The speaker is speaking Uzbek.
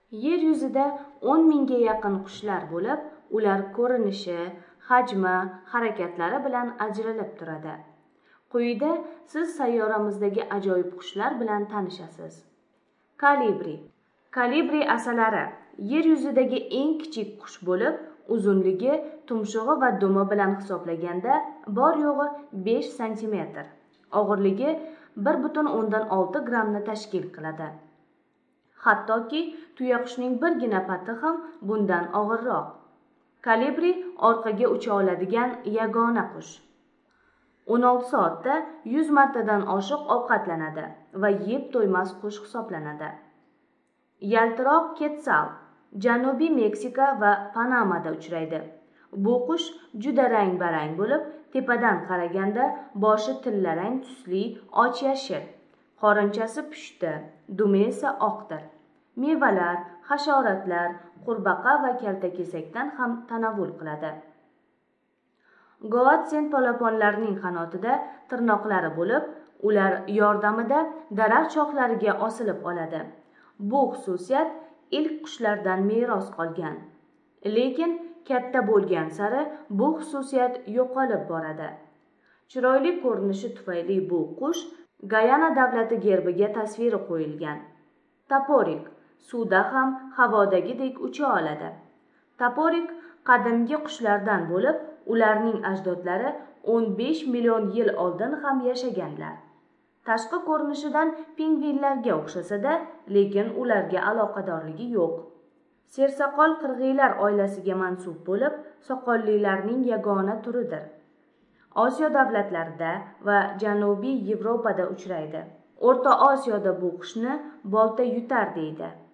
Yer yuzida 10 mingga yaqin qushlar bo'lib, ular ko'rinishi, hajmi, harakatlari bilan ajralib turadi. Quyida siz sayyoramizdagi ajoyib qushlar bilan tanishasiz. Kolibri. Kolibri asalari yer yuzidagi eng kichik qush bo'lib, uzunligi tumshug'i va dumi bilan hisoblaganda bor yo'g'i 5 sm, og'irligi 1,6 grammni tashkil qiladi. Hattoki tuyaqushning birgina pati ham bundan og'irroq. Kolibri orqaga ucha oladigan yagona qush. 16 soatda 100 martadan oshiq ovqatlanadi va yeb to'ymas qush hisoblanadi. Yaltiroq ketsal Janubiy Meksika va Panamada uchraydi. Bu qush juda rang-barang bo'lib, tepadan qaraganda boshi tillarang tusli och yashil, qorinchasi pushti, dumi esa oqdir. Mevalar, hasharotlar, qurbaqa va kaltakesakdan ham tanovvul qiladi. Goatsen polaponlarning qanotida tirnoqlari bo'lib, ular yordamida daraxt shoxlariga osilib oladi. Bu xususiyat ilk qushlardan meros qolgan. Lekin katta bo'lgan sari bu xususiyat yo'qolib boradi. Chiroyli ko'rinishi tufayli bu qush Gayana davlati gerbiga tasviri qo'yilgan. Taporik suvda ham havodagidek ucha oladi. Taporik qadimgi qushlardan bo'lib, ularning ajdodlari 15 million yil oldin ham yashaganlar. Tashqi ko'rinishidan pingvinlarga o'xshasa-da, lekin ularga aloqadorligi yo'q. Sersoqol qirg'iylar oilasiga mansub bo'lib, soqollilarning yagona turidir. Osiyo davlatlarida va Janubiy Yevropada uchraydi. O'rta Osiyoda bu qushni bolta yutar deydi.